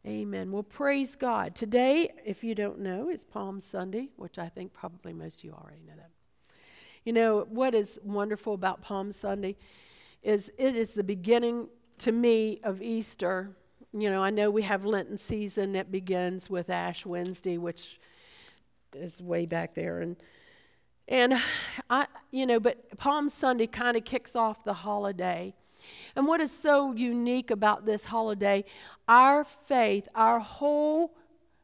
Amen. Well, praise God. Today, if you don't know, is Palm Sunday, which I think probably most of you already know that. You know, what is wonderful about Palm Sunday is it is the beginning, to me, of Easter. You know, I know we have Lenten season that begins with Ash Wednesday, which is way back there. And but Palm Sunday kind of kicks off the holiday. And what is so unique about this holiday, our faith, our whole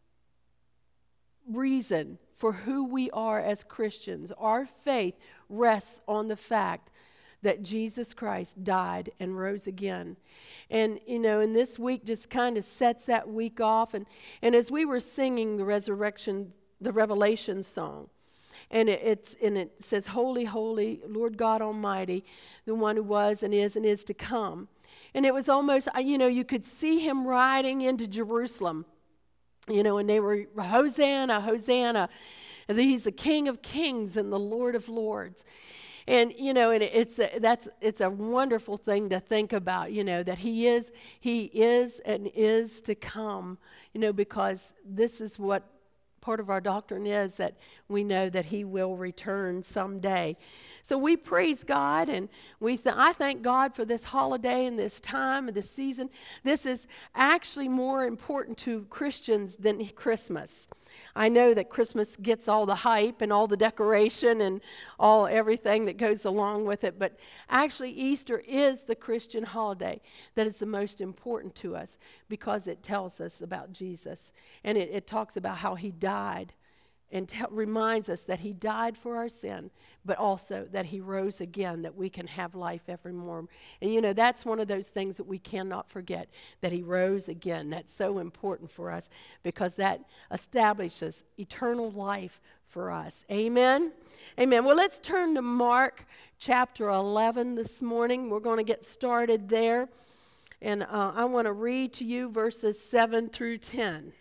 reason for who we are as Christians, our faith rests on the fact that Jesus Christ died and rose again. And, and this week just kind of sets that week off. And as we were singing the Revelation song, and it says, Holy, holy, Lord God Almighty, the one who was and is to come. And it was almost, you could see him riding into Jerusalem, and they were, Hosanna, Hosanna. And he's the King of Kings and the Lord of Lords. And, it's a wonderful thing to think about, that he is and is to come, because this is what part of our doctrine is, that we know that he will return someday. So we praise God, and I thank God for this holiday and this time and this season. This is actually more important to Christians than Christmas. I know that Christmas gets all the hype and all the decoration and everything that goes along with it, but actually Easter is the Christian holiday that is the most important to us because it tells us about Jesus, and it talks about how he died and reminds us that he died for our sin, but also that he rose again, that we can have life evermore. And that's one of those things that we cannot forget, that he rose again. That's so important for us because that establishes eternal life for us. Amen? Amen. Well, let's turn to Mark chapter 11 this morning. We're going to get started there. And I want to read to you verses 7 through 10.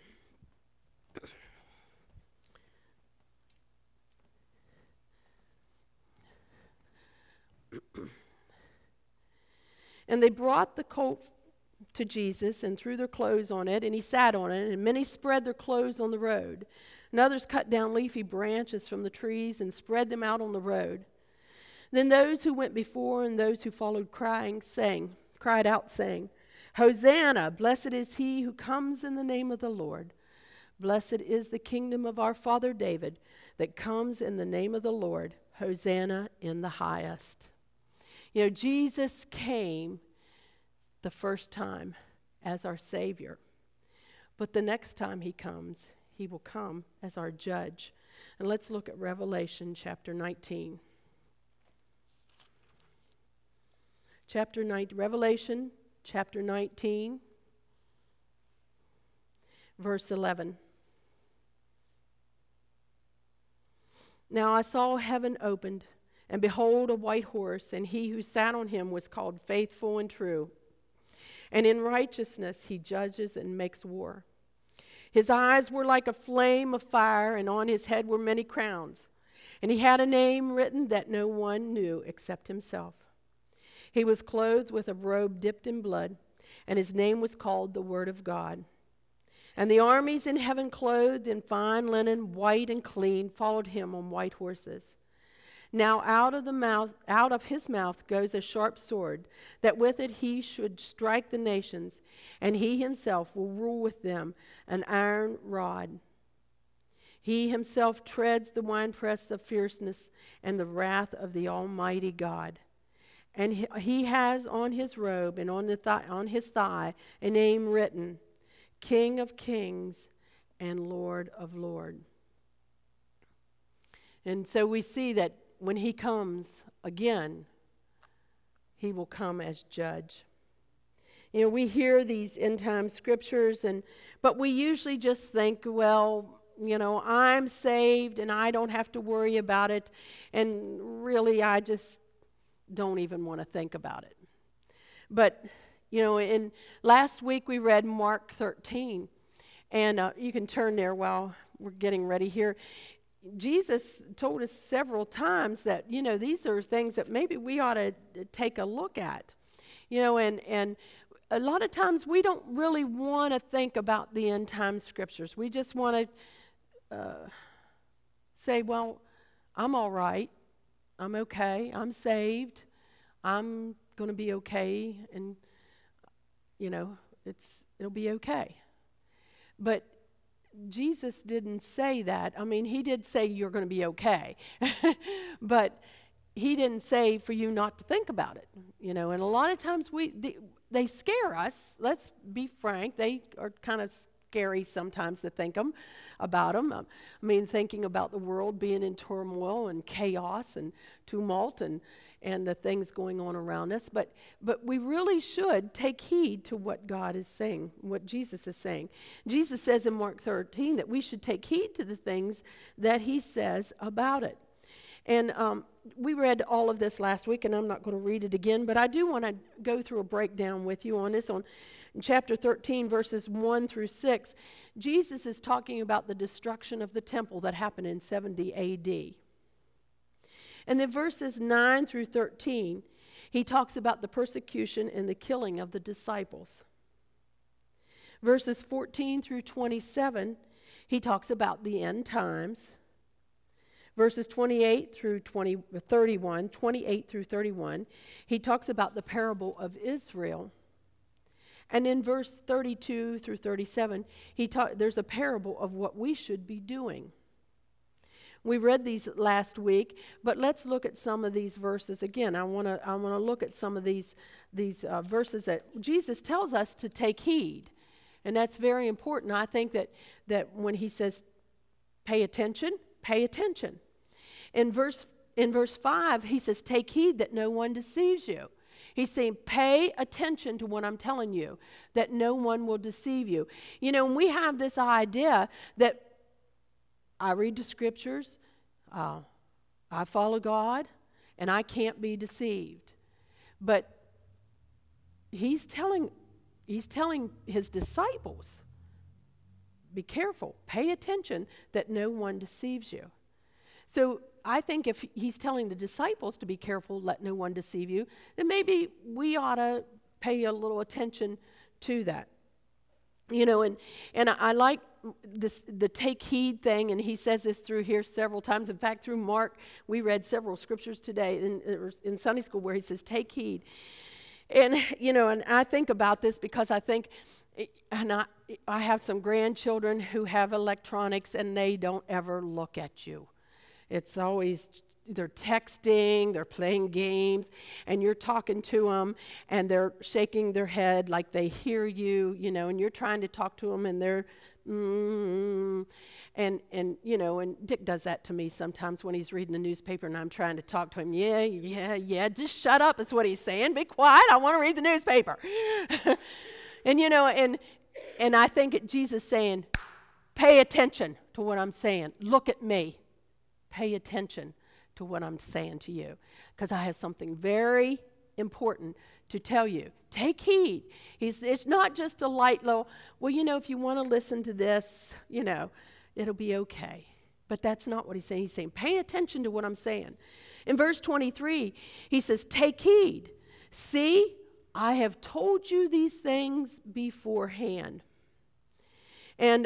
And they brought the colt to Jesus and threw their clothes on it, and he sat on it, and many spread their clothes on the road. And others cut down leafy branches from the trees and spread them out on the road. Then those who went before and those who followed cried out, saying, Hosanna, blessed is he who comes in the name of the Lord. Blessed is the kingdom of our father David that comes in the name of the Lord. Hosanna in the highest. Jesus came the first time as our Savior. But the next time he comes, he will come as our judge. And let's look at Revelation chapter 19. Revelation chapter 19, verse 11. Now I saw heaven opened, and behold, a white horse, and he who sat on him was called Faithful and True. And in righteousness he judges and makes war. His eyes were like a flame of fire, and on his head were many crowns. And he had a name written that no one knew except himself. He was clothed with a robe dipped in blood, and his name was called the Word of God. And the armies in heaven, clothed in fine linen, white and clean, followed him on white horses. Now out of his mouth goes a sharp sword, that with it he should strike the nations, and he himself will rule with them an iron rod. He himself treads the winepress of fierceness and the wrath of the Almighty God. And he has on his robe and on his thigh a name written, King of Kings and Lord of Lords. And so we see that when he comes again, he will come as judge. We hear these end-time scriptures, but we usually just think, well, I'm saved and I don't have to worry about it. And really, I just don't even want to think about it. But, in last week we read Mark 13. And you can turn there while we're getting ready here. Jesus told us several times that, these are things that maybe we ought to take a look at. And a lot of times we don't really want to think about the end time scriptures. We just want to say, well, I'm all right. I'm okay. I'm saved. I'm going to be okay. And, it'll be okay. But Jesus didn't say that. I mean, he did say you're going to be okay. But he didn't say for you not to think about it. And a lot of times they scare us. Let's be frank. They are kind of scary sometimes to think about them. I mean, thinking about the world being in turmoil and chaos and tumult and the things going on around us. But we really should take heed to what God is saying, what Jesus is saying. Jesus says in Mark 13 that we should take heed to the things that he says about it. And we read all of this last week, and I'm not going to read it again, but I do want to go through a breakdown with you on this. On chapter 13, verses 1 through 6, Jesus is talking about the destruction of the temple that happened in 70 A.D. And then verses 9 through 13, he talks about the persecution and the killing of the disciples. Verses 14 through 27, he talks about the end times. Verses 28 through 28 through 31, he talks about the parable of Israel. And in verse 32 through 37, there's a parable of what we should be doing. We read these last week, but let's look at some of these verses again. I want to look at some of these verses that Jesus tells us to take heed, and that's very important. I think that when he says pay attention, pay attention. In verse 5, he says, take heed that no one deceives you. He's saying, pay attention to what I'm telling you, that no one will deceive you. And we have this idea that I read the scriptures, I follow God, and I can't be deceived. But he's telling his disciples, be careful, pay attention that no one deceives you. So I think if he's telling the disciples to be careful, let no one deceive you, then maybe we ought to pay a little attention to that. And I like the take heed thing, and he says this through here several times. In fact, through Mark, we read several scriptures today in Sunday school where he says, take heed. And, and I think about this because I think, and I have some grandchildren who have electronics, and they don't ever look at you. It's always, they're texting, they're playing games, and you're talking to them, and they're shaking their head like they hear you, and you're trying to talk to them, and they're, and Dick does that to me sometimes when he's reading the newspaper, and I'm trying to talk to him. Yeah, just shut up is what he's saying. Be quiet, I want to read the newspaper. And I think Jesus saying, pay attention to what I'm saying. Look at me. Pay attention to what I'm saying to you, because I have something very important to tell you. Take heed. It's not just a light little, well, if you want to listen to this, it'll be okay. But that's not what he's saying. He's saying, pay attention to what I'm saying. In verse 23, he says, take heed. See, I have told you these things beforehand. And,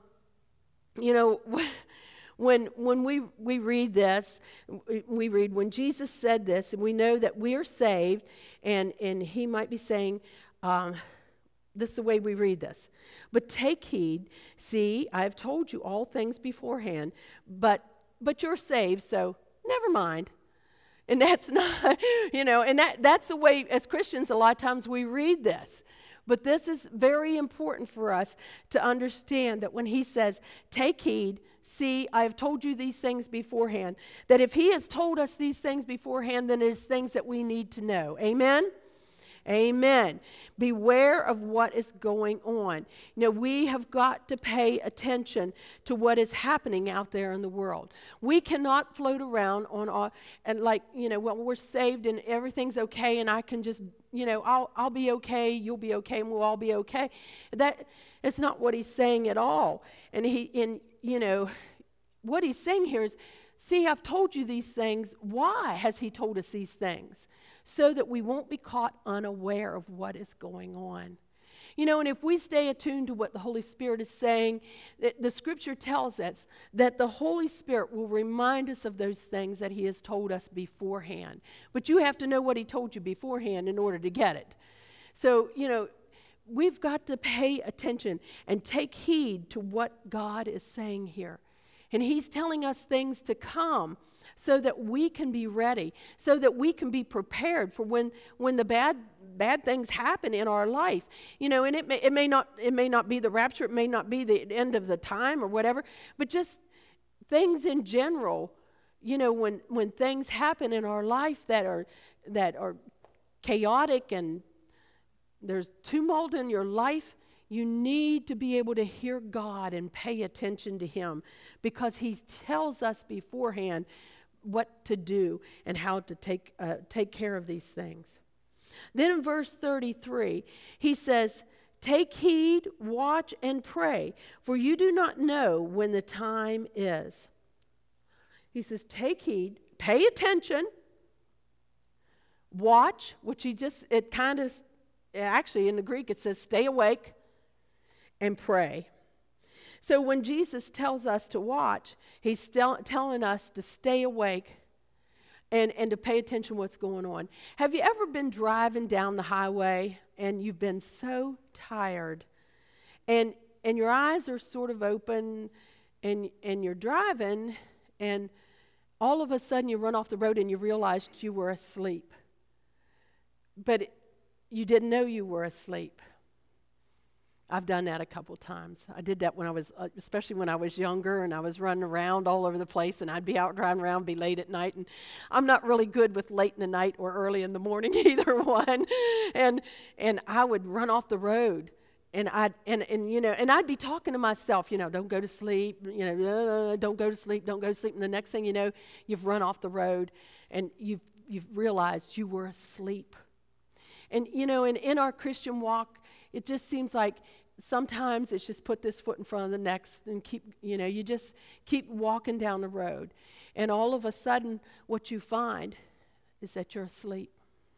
When we read this, we read when Jesus said this, and we know that we are saved, and he might be saying, this is the way we read this. But take heed, see, I have told you all things beforehand, but you're saved, so never mind. And that's not, and that's the way, as Christians, a lot of times we read this. But this is very important for us to understand that when he says, take heed, see, I have told you these things beforehand, that if he has told us these things beforehand, then it is things that we need to know. Amen? Amen. Beware of what is going on. We have got to pay attention to what is happening out there in the world. We cannot float around well, we're saved and everything's okay, and I can just, I'll be okay, you'll be okay, and we'll all be okay. It's not what he's saying at all. And what he's saying here is, see, I've told you these things. Why has he told us these things? so that we won't be caught unaware of what is going on. You know, and if we stay attuned to what the Holy Spirit is saying, the Scripture tells us that the Holy Spirit will remind us of those things that He has told us beforehand. But you have to know what He told you beforehand in order to get it. So, you know, we've got to pay attention and take heed to what God is saying here. And He's telling us things to come so that we can be ready, so that we can be prepared for when the bad things happen in our life. You know, and it may not be the rapture, it may not be the end of the time or whatever, but just things in general. You know, when things happen in our life that are chaotic and there's tumult in your life, you need to be able to hear God and pay attention to Him, because He tells us beforehand what to do and how to take care of these things. Then in verse 33, he says, "Take heed, watch, and pray, for you do not know when the time is." He says, take heed, pay attention, watch, which actually in the Greek it says stay awake, and pray. So when Jesus tells us to watch, He's telling us to stay awake and to pay attention to what's going on. Have you ever been driving down the highway and you've been so tired and your eyes are sort of open and you're driving and all of a sudden you run off the road and you realized you were asleep, but you didn't know you were asleep? I've done that a couple times. I did that when I was, especially when I was younger, and I was running around all over the place, and I'd be out driving around, be late at night, and I'm not really good with late in the night or early in the morning, either one. And I would run off the road, and I'd be talking to myself, don't go to sleep, don't go to sleep, don't go to sleep. And the next thing you know, you've run off the road, and you've realized you were asleep. And and in our Christian walk, it just seems like sometimes it's just put this foot in front of the next and you just keep walking down the road. And all of a sudden, what you find is that you're asleep.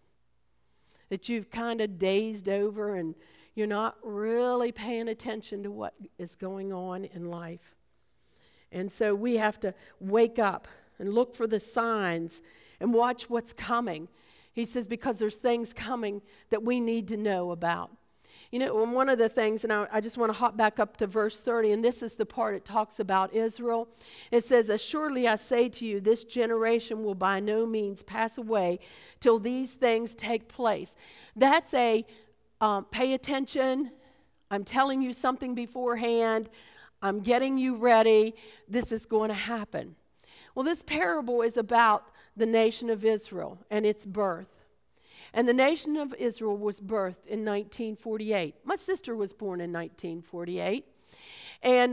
That you've kind of dazed over and you're not really paying attention to what is going on in life. And so we have to wake up and look for the signs and watch what's coming. He says, because there's things coming that we need to know about. And one of the things, and I just want to hop back up to verse 30, and this is the part it talks about Israel. It says, "Assuredly I say to you, this generation will by no means pass away till these things take place." That's pay attention. I'm telling you something beforehand. I'm getting you ready. This is going to happen. Well, this parable is about the nation of Israel and its birth. And the nation of Israel was birthed in 1948. My sister was born in 1948. And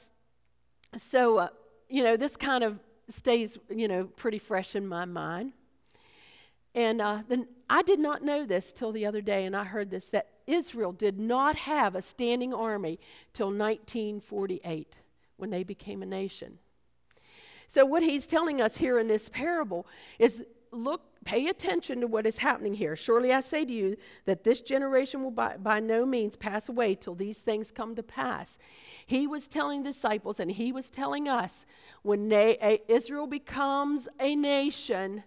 so this kind of stays, pretty fresh in my mind. And then I did not know this till the other day, and I heard this, that Israel did not have a standing army till 1948 when they became a nation. So what he's telling us here in this parable is, pay attention to what is happening here. "Surely I say to you that this generation will by no means pass away till these things come to pass." He was telling disciples, and he was telling us, when Israel becomes a nation,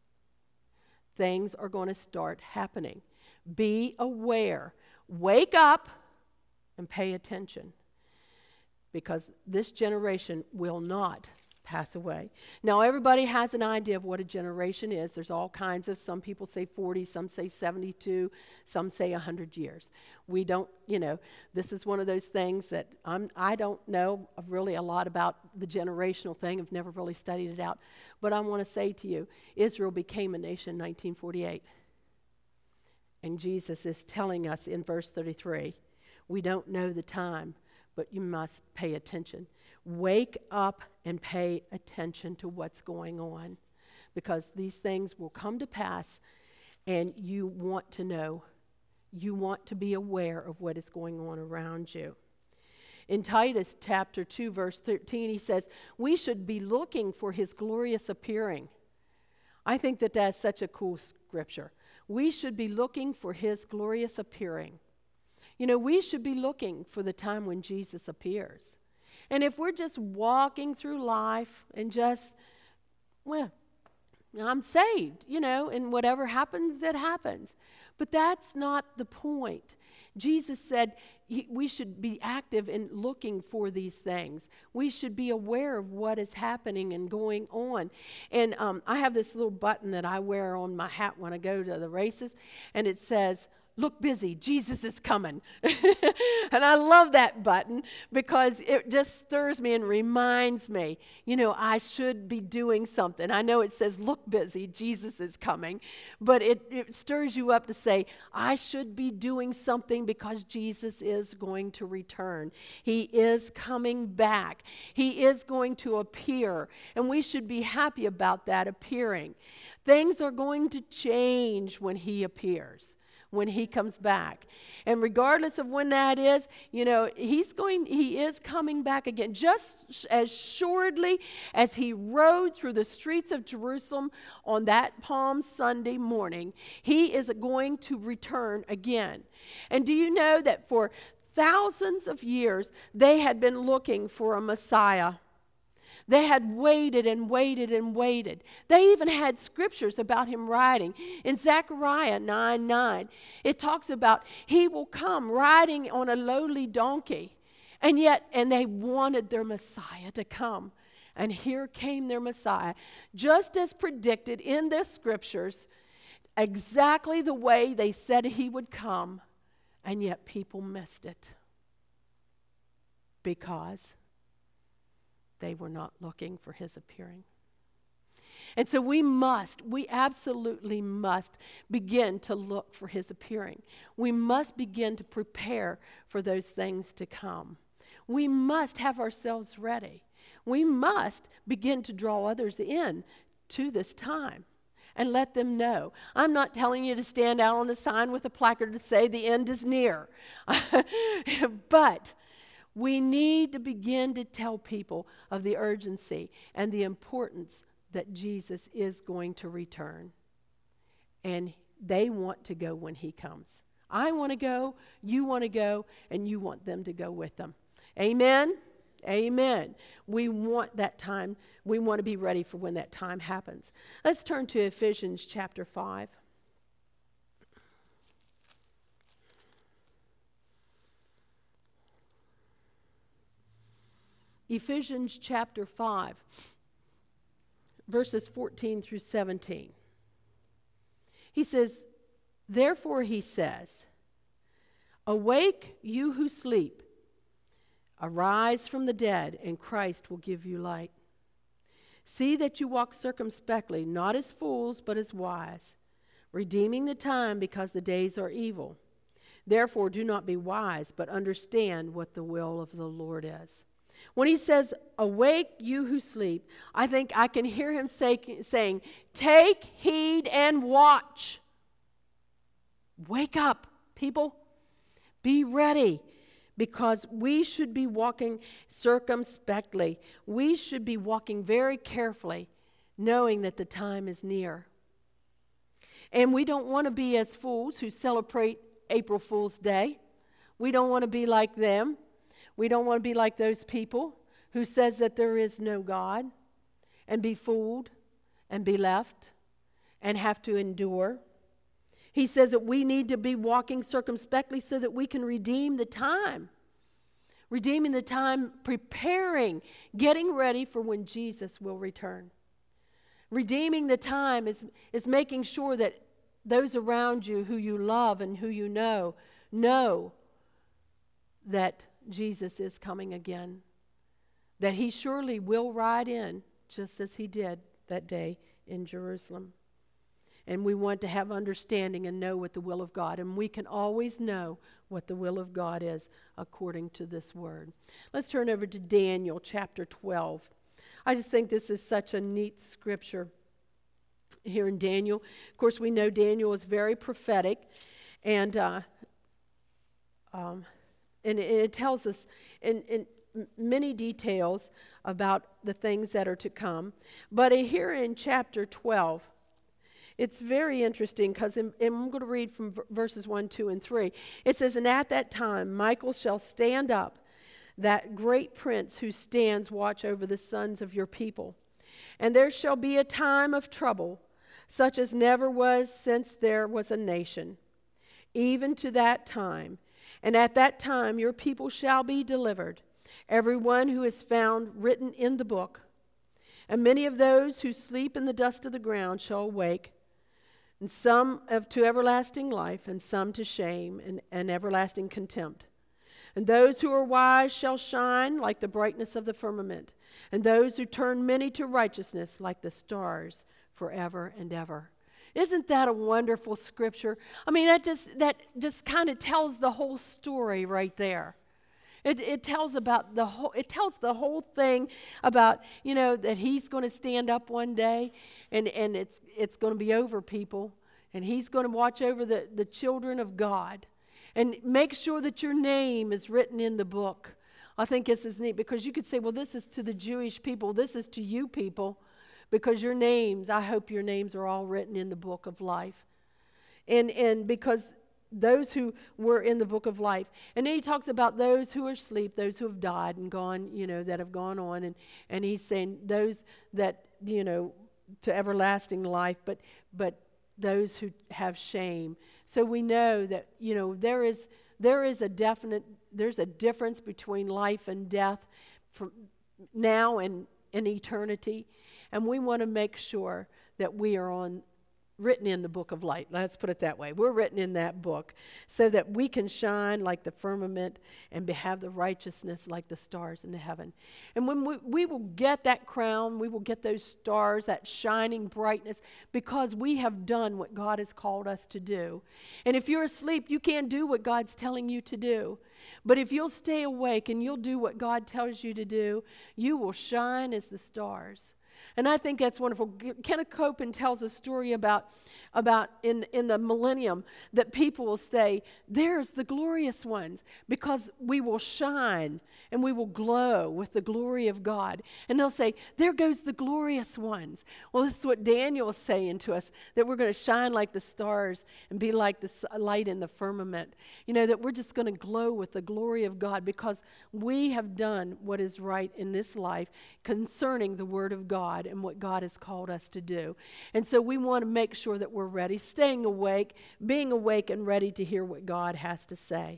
things are going to start happening. Be aware. Wake up and pay attention, because this generation will not pass away. Now, everybody has an idea of what a generation is. There's all kinds of, some people say 40, some say 72, some say 100 years. We don't, this is one of those things that I don't know really a lot about the generational thing. I've never really studied it out. But I want to say to you, Israel became a nation in 1948. And Jesus is telling us in verse 33, we don't know the time, but you must pay attention. Wake up and pay attention to what's going on, because these things will come to pass, and you want to know. You want to be aware of what is going on around you. In Titus chapter 2, verse 13, he says, we should be looking for his glorious appearing. I think that that's such a cool scripture. we should be looking for his glorious appearing. You know, we should be looking for the time when Jesus appears. And if we're just walking through life and just, well, I'm saved, you know, and whatever happens, it happens. But that's not the point. Jesus said we should be active in looking for these things. We should be aware of what is happening and going on. And I have this little button that I wear on my hat when I go to the races, and it says, "Look busy, Jesus is coming." And I love that button because it just stirs me and reminds me, you know, I should be doing something. I know it says, "Look busy, Jesus is coming," but it stirs you up to say, I should be doing something because Jesus is going to return. He is coming back. He is going to appear, and we should be happy about that appearing. Things are going to change when he appears, when he comes back. And regardless of when that is, you know, he is coming back again. Just as assuredly as he rode through the streets of Jerusalem on that Palm Sunday morning, he is going to return again. And do you know that for thousands of years, they had been looking for a Messiah? They had waited and waited and waited. They even had scriptures about him riding. In Zechariah 9:9, it talks about he will come riding on a lowly donkey. And they wanted their Messiah to come. And here came their Messiah, just as predicted in the scriptures, exactly the way they said he would come. And yet people missed it because they were not looking for his appearing. And so we absolutely must begin to look for his appearing. We must begin to prepare for those things to come. We must have ourselves ready. We must begin to draw others in to this time and let them know. I'm not telling you to stand out on a sign with a placard to say the end is near. But we need to begin to tell people of the urgency and the importance that Jesus is going to return. And they want to go when he comes. I want to go, you want to go, and you want them to go with them. Amen? Amen. We want that time. We want to be ready for when that time happens. Let's turn to Ephesians chapter 5. Ephesians chapter 5, verses 14 through 17. He says, "Therefore he says, awake you who sleep, arise from the dead, and Christ will give you light. See that you walk circumspectly, not as fools, but as wise, redeeming the time because the days are evil. Therefore do not be wise, but understand what the will of the Lord is." When he says, "Awake, you who sleep," I think I can hear him saying, take heed and watch. Wake up, people. Be ready, because we should be walking circumspectly. We should be walking very carefully, knowing that the time is near. And we don't want to be as fools who celebrate April Fool's Day. We don't want to be like them. We don't want to be like those people who says that there is no God and be fooled and be left and have to endure. He says that we need to be walking circumspectly so that we can redeem the time. Redeeming the time, preparing, getting ready for when Jesus will return. Redeeming the time is making sure that those around you who you love and who you know that Jesus is coming again, that he surely will ride in just as he did that day in Jerusalem. And we want to have understanding and know what the will of God, and we can always know what the will of God is according to this word. Let's turn over to Daniel chapter 12. I just think this is such a neat scripture here in Daniel. Of course, we know Daniel is very prophetic, and it tells us in many details about the things that are to come. But here in chapter 12, It's very interesting because I'm going to read from verses 1, 2, and 3. It says, "And at that time Michael shall stand up, that great prince who stands watch over the sons of your people. And there shall be a time of trouble, such as never was since there was a nation, even to that time. And at that time your people shall be delivered, every one who is found written in the book. And many of those who sleep in the dust of the ground shall awake, and some to everlasting life, and some to shame and everlasting contempt. And those who are wise shall shine like the brightness of the firmament, and those who turn many to righteousness like the stars forever and ever." Isn't that a wonderful scripture? I mean, that just kind of tells the whole story right there. It tells about the whole thing about, that he's going to stand up one day, and it's going to be over, people, and he's going to watch over the children of God and make sure that your name is written in the book. I think this is neat because you could say, well, this is to the Jewish people, this is to you people, because I hope your names are all written in the book of life. And because those who were in the book of life. And then he talks about those who are asleep, those who have died and gone, that have gone on. And he's saying those that, to everlasting life, but those who have shame. So we know that, there's a difference between life and death from now and in eternity. And we want to make sure that we are written in the book of light. Let's put it that way. We're written in that book so that we can shine like the firmament and have the righteousness like the stars in the heaven. And when we will get that crown, we will get those stars, that shining brightness, because we have done what God has called us to do. And if you're asleep, you can't do what God's telling you to do. But if you'll stay awake and you'll do what God tells you to do, you will shine as the stars. And I think that's wonderful. Kenneth Copeland tells a story about in the millennium that people will say, there's the glorious ones, because we will shine and we will glow with the glory of God. And they'll say, there goes the glorious ones. Well, this is what Daniel is saying to us, that we're going to shine like the stars and be like the light in the firmament. That we're just going to glow with the glory of God because we have done what is right in this life concerning the Word of God and what God has called us to do. And so we want to make sure that we're ready, staying awake, being awake and ready to hear what God has to say.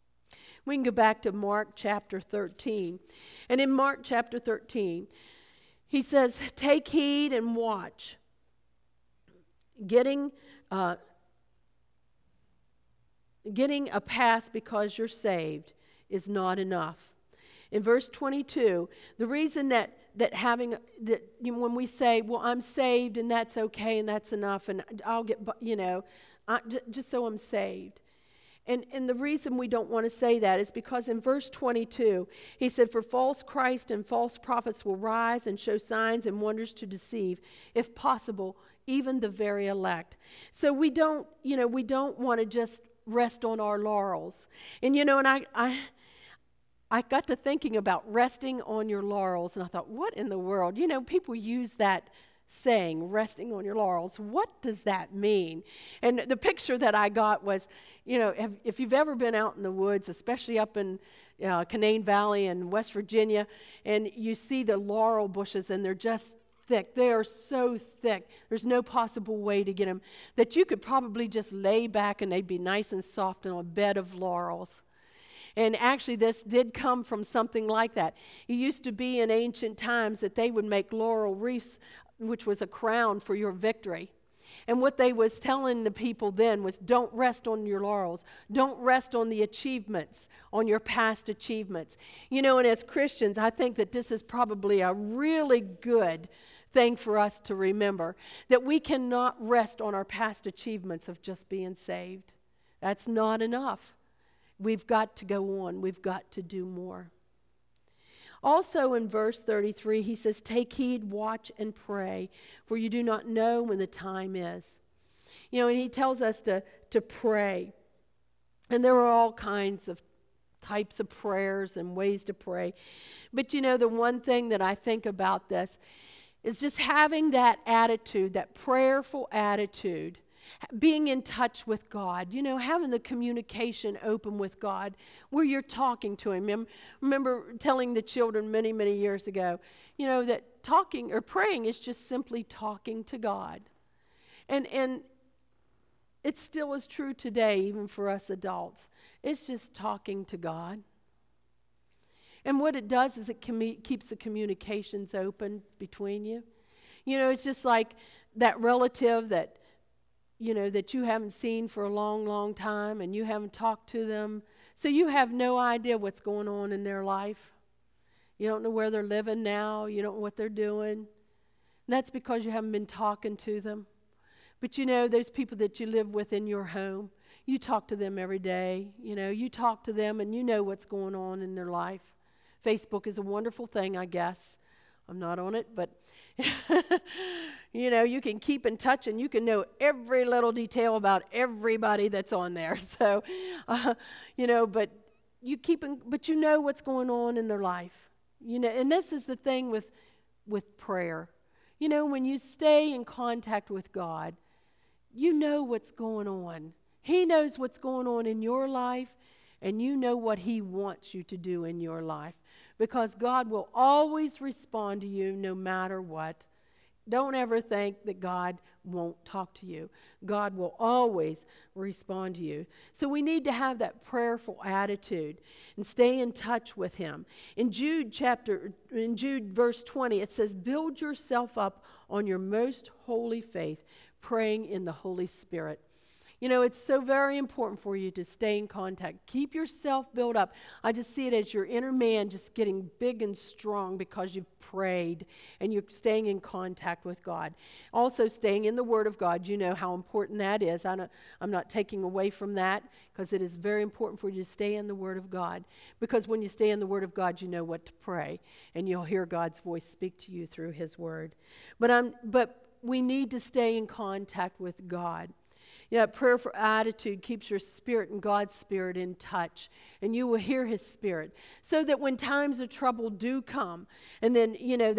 We can go back to Mark chapter 13. And in Mark chapter 13, he says, "Take heed and watch. Getting a pass because you're saved is not enough." In verse 22, the reason that when we say, well, I'm saved and that's okay and that's enough and I'll get, just so I'm saved. And the reason we don't want to say that is because in verse 22, he said, "For false Christ and false prophets will rise and show signs and wonders to deceive, if possible, even the very elect." So we don't want to just rest on our laurels. And I got to thinking about resting on your laurels, and I thought, what in the world? People use that saying, resting on your laurels. What does that mean? And the picture that I got was, if you've ever been out in the woods, especially up in Canaan Valley in West Virginia, and you see the laurel bushes, and they're just thick. They are so thick. There's no possible way to get them, that you could probably just lay back, and they'd be nice and soft on a bed of laurels. And actually, this did come from something like that. It used to be in ancient times that they would make laurel wreaths, which was a crown for your victory. And what they was telling the people then was, don't rest on your laurels. Don't rest on the achievements, on your past achievements. And as Christians, I think that this is probably a really good thing for us to remember, that we cannot rest on our past achievements of just being saved. That's not enough. We've got to go on. We've got to do more. Also in verse 33, he says, "Take heed, watch, and pray, for you do not know when the time is." And he tells us to pray. And there are all kinds of types of prayers and ways to pray. But the one thing that I think about this is just having that attitude, that prayerful attitude, being in touch with God, having the communication open with God where you're talking to Him. Remember telling the children many, many years ago, that talking or praying is just simply talking to God. And it still is true today, even for us adults. It's just talking to God. And what it does is it keeps the communications open between you. It's just like that relative that you haven't seen for a long, long time, and you haven't talked to them. So you have no idea what's going on in their life. You don't know where they're living now. You don't know what they're doing. And that's because you haven't been talking to them. But those people that you live with in your home, you talk to them every day. You talk to them and you know what's going on in their life. Facebook is a wonderful thing, I guess. I'm not on it, but you can keep in touch and you can know every little detail about everybody that's on there. So, but you know what's going on in their life. And this is the thing with prayer. When you stay in contact with God, you know what's going on. He knows what's going on in your life, and you know what He wants you to do in your life. Because God will always respond to you no matter what. Don't ever think that God won't talk to you. God will always respond to you. So we need to have that prayerful attitude and stay in touch with Him. In Jude verse 20, it says, "Build yourself up on your most holy faith, praying in the Holy Spirit." It's so very important for you to stay in contact. Keep yourself built up. I just see it as your inner man just getting big and strong because you've prayed and you're staying in contact with God. Also, staying in the Word of God. You know how important that is. I'm not taking away from that because it is very important for you to stay in the Word of God. Because when you stay in the Word of God, you know what to pray and you'll hear God's voice speak to you through His Word. But we need to stay in contact with God. Prayerful attitude keeps your spirit and God's Spirit in touch, and you will hear His Spirit, so that when times of trouble do come, and then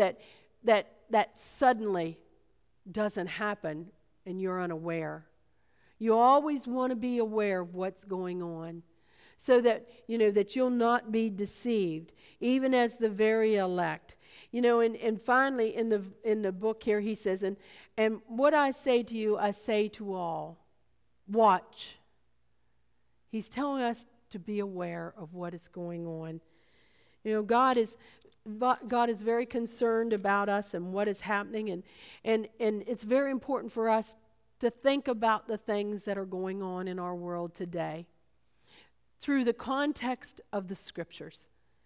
that suddenly doesn't happen, and you're unaware. You always want to be aware of what's going on, so that that you'll not be deceived, even as the very elect. And finally in the book here he says, and what I say to you, I say to all. Watch. He's telling us to be aware of what is going on. God is very concerned about us and what is happening, and it's very important for us to think about the things that are going on in our world today through the context of the Scriptures.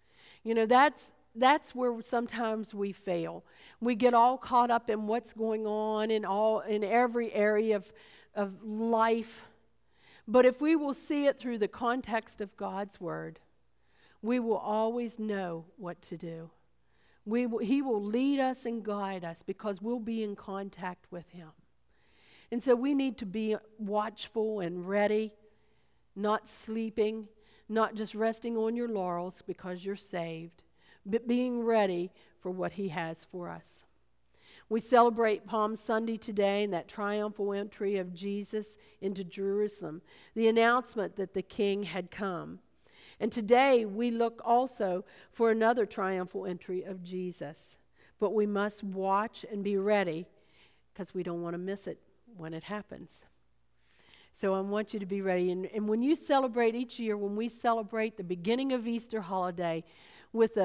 That's where sometimes we fail. We get all caught up in what's going on in every area of life. But if we will see it through the context of God's Word, we will always know what to do. He will lead us and guide us because we'll be in contact with Him. And so we need to be watchful and ready, not sleeping, not just resting on your laurels because you're saved, but being ready for what He has for us. We celebrate Palm Sunday today and that triumphal entry of Jesus into Jerusalem, the announcement that the King had come. And today we look also for another triumphal entry of Jesus. But we must watch and be ready because we don't want to miss it when it happens. So I want you to be ready. And when you celebrate each year, when we celebrate the beginning of Easter holiday with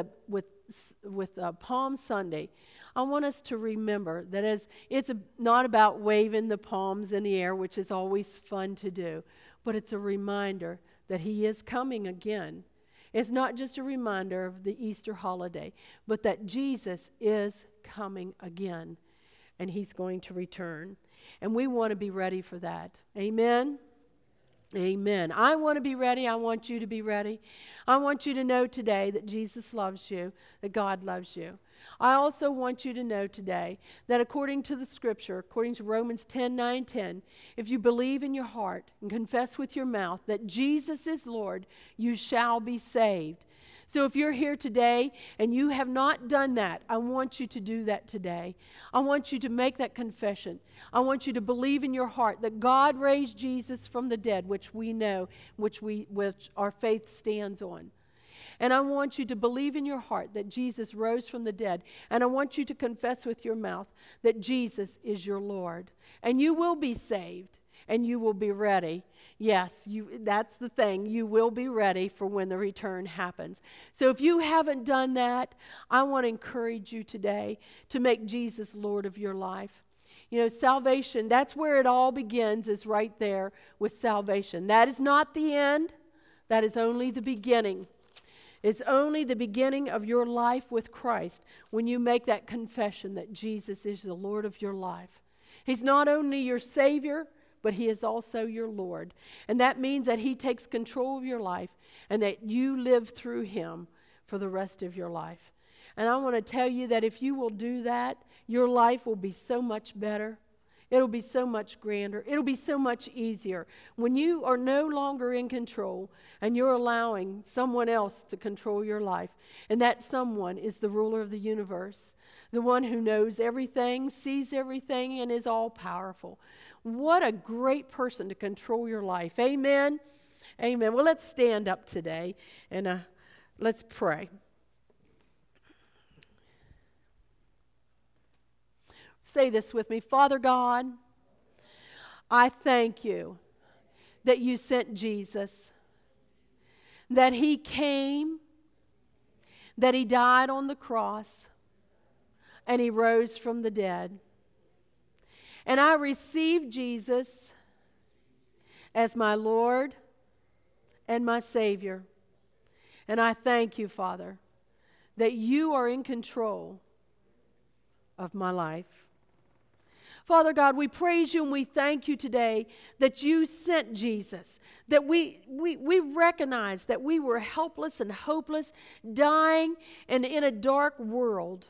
Palm Sunday, I want us to remember that it's not about waving the palms in the air, which is always fun to do, but it's a reminder that He is coming again. It's not just a reminder of the Easter holiday, but that Jesus is coming again, and He's going to return. And we want to be ready for that. Amen? Amen. I want to be ready. I want you to be ready. I want you to know today that Jesus loves you, that God loves you. I also want you to know today that according to the Scripture, according to Romans 10:9-10, if you believe in your heart and confess with your mouth that Jesus is Lord, you shall be saved. So if you're here today and you have not done that, I want you to do that today. I want you to make that confession. I want you to believe in your heart that God raised Jesus from the dead, which we know, which our faith stands on. And I want you to believe in your heart that Jesus rose from the dead. And I want you to confess with your mouth that Jesus is your Lord. And you will be saved and you will be ready. Yes, that's the thing. You will be ready for when the return happens. So if you haven't done that, I want to encourage you today to make Jesus Lord of your life. You know, salvation, that's where it all begins, is right there with salvation. That is not the end. That is only the beginning. It's only the beginning of your life with Christ when you make that confession that Jesus is the Lord of your life. He's not only your Savior, but He is also your Lord. And that means that He takes control of your life and that you live through Him for the rest of your life. And I want to tell you that if you will do that, your life will be so much better. It'll be so much grander. It'll be so much easier. When you are no longer in control and you're allowing someone else to control your life, and that someone is the ruler of the universe, the one who knows everything, sees everything, and is all-powerful. What a great person to control your life. Amen? Amen. Well, let's stand up today and let's pray. Say this with me. Father God, I thank you that you sent Jesus, that He came, that He died on the cross, and He rose from the dead. And I received Jesus as my Lord and my Savior. And I thank you, Father, that you are in control of my life. Father God, we praise you and we thank you today that you sent Jesus, that we recognize that we were helpless and hopeless, dying and in a dark world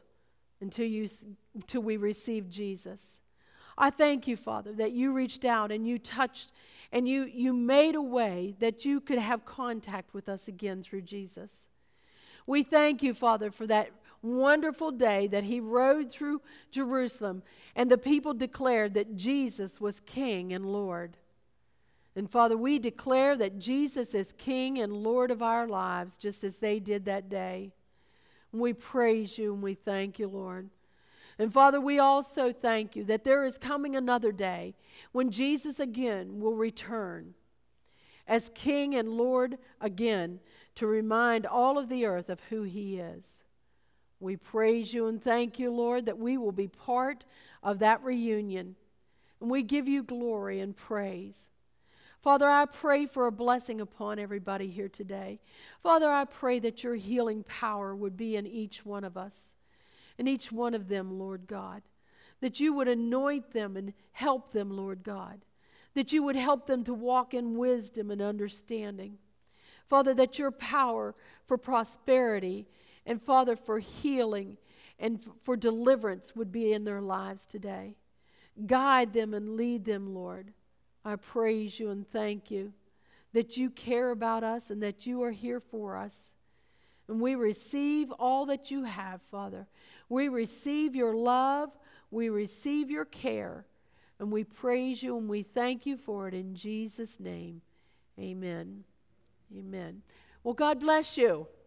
until we received Jesus. I thank you, Father, that you reached out and you touched and you made a way that you could have contact with us again through Jesus. We thank you, Father, for that wonderful day that He rode through Jerusalem and the people declared that Jesus was King and Lord. And Father, we declare that Jesus is King and Lord of our lives just as they did that day. We praise you and we thank you, Lord. And Father, we also thank you that there is coming another day when Jesus again will return as King and Lord again to remind all of the earth of who He is. We praise you and thank you, Lord, that we will be part of that reunion. And we give you glory and praise. Father, I pray for a blessing upon everybody here today. Father, I pray that your healing power would be in each one of us, in each one of them, Lord God, that you would anoint them and help them, Lord God, that you would help them to walk in wisdom and understanding. Father, that your power for prosperity and, Father, for healing and for deliverance would be in their lives today. Guide them and lead them, Lord. I praise you and thank you that you care about us and that you are here for us. And we receive all that you have, Father. We receive your love. We receive your care. And we praise you and we thank you for it in Jesus' name. Amen. Amen. Well, God bless you.